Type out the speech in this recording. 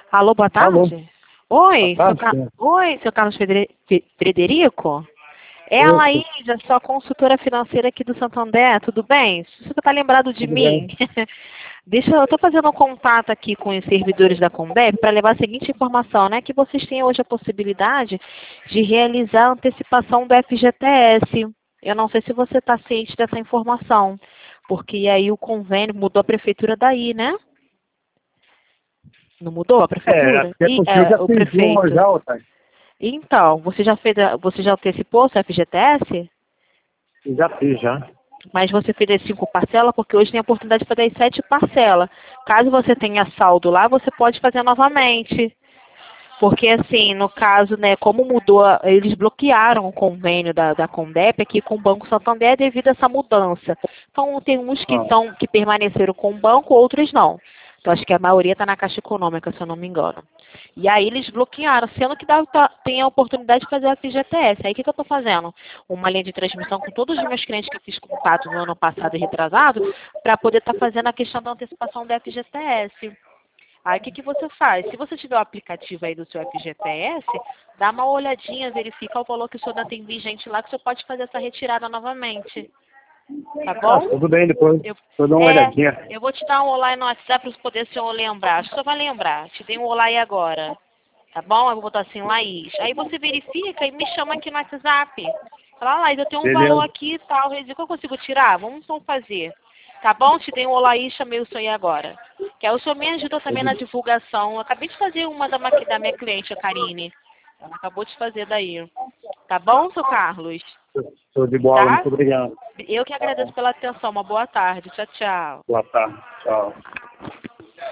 Alô, boa Alô. tarde. Oi, Boa tarde. Oi, seu Carlos Frederico? É a Isso, Laísa, sua consultora financeira aqui do Santander, tudo bem? Você está lembrado de tudo mim? bem. Eu estou fazendo um contato aqui com os servidores da Combep para levar a seguinte informação, né? Que vocês têm hoje a possibilidade de realizar a antecipação do FGTS. Eu não sei se você está ciente dessa informação, porque aí o convênio mudou a prefeitura daí, né? Não mudou a prefeitura? Acho que é porque eu já O fiz uma prefeito. já, Otávio. Então, você já antecipou seu FGTS? Eu já fiz, já. Mas você fez as 5 parcelas, porque hoje tem a oportunidade de fazer as 7 parcelas. Caso você tenha saldo lá, você pode fazer novamente. Porque, assim, no caso, né, como mudou, eles bloquearam o convênio da Condep aqui com o Banco Santander devido a essa mudança. Então, tem uns Ah, que permaneceram com o banco, outros não. Então, acho que a maioria está na Caixa Econômica, se eu não me engano. E aí eles bloquearam, sendo que tem a oportunidade de fazer a FGTS. Aí o que eu estou fazendo? Uma linha de transmissão com todos os meus clientes que eu fiz contato no ano passado e retrasado, para poder estar fazendo a questão da antecipação da FGTS. Aí o que você faz? Se você tiver o aplicativo aí do seu FGTS, dá uma olhadinha, verifica o valor que o senhor ainda tem vigente lá, que o senhor pode fazer essa retirada novamente. Tá bom? tudo bem, depois Eu, eu dou uma olhadinha. eu vou te dar um olá aí no WhatsApp para você poder o senhor lembrar. Acho que o senhor vai lembrar. Te dei um olá aí agora. Tá bom? Eu vou botar assim, Laís. Aí você verifica e me chama aqui no WhatsApp. Fala, Laís, eu tenho um valor Beleza. aqui e tal. Eu digo que eu consigo tirar? Vamos então fazer. Tá bom? Te dei um olá aí e chamei o senhor aí agora. Que aí o senhor me ajuda também na divulgação. Eu acabei de fazer uma da minha cliente, a Karine. Ela acabou de fazer daí. Tá bom, seu Carlos? Show de bola, Tá? muito obrigado. Eu que agradeço pela atenção. Uma boa tarde. Tchau, tchau. Boa tarde. Tchau.